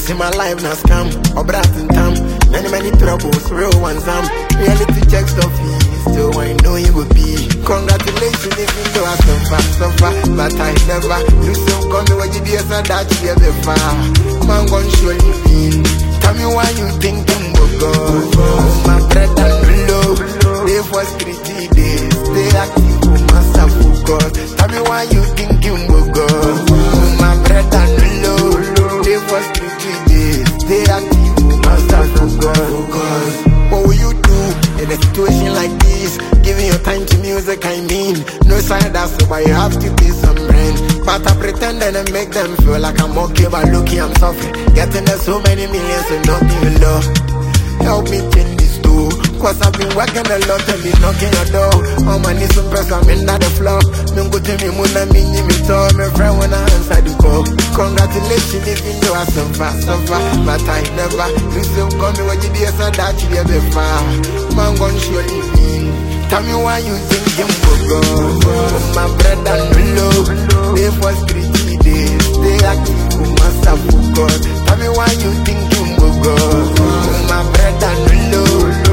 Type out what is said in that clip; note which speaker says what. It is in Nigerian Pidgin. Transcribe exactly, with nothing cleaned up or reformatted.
Speaker 1: See my life now scam, or brat and tam. Many, many troubles, real ones, I'm reality checks of fees. Still, I know you will be. Congratulations, even though I suffer, suffer, but I never. You still call me what you do, so that you be far. Man, gonna show you mean. Tell me why you thinking, oh God. My bread and low, they for three days. Stay active, oh master focus. Tell me why you thinking, oh God. My bread and low, they for three days. Stay active, oh master focus. What will you do in a situation like this? Giving your time to music, I mean. No side hustle, but you have to pay some rent. But I pretend and I make them feel like I'm okay, but looking, I'm suffering. Getting there so many millions and nothing you love. Help me change this too. Cause I've been working a lot and been knocking your door. Oh my need some press, I'm in the floor. Don't go to me, muna mini me tell my friend when I answer the call. Congratulations, even though I suffer, suffer, but I never. You still call me what you do, so that you be far. Man, gonna show you mean. Tell me why you thinking, oh God. My bread and low, they for three days. Stay active, oh master focus. Tell me why you thinking, oh God. My bread and low.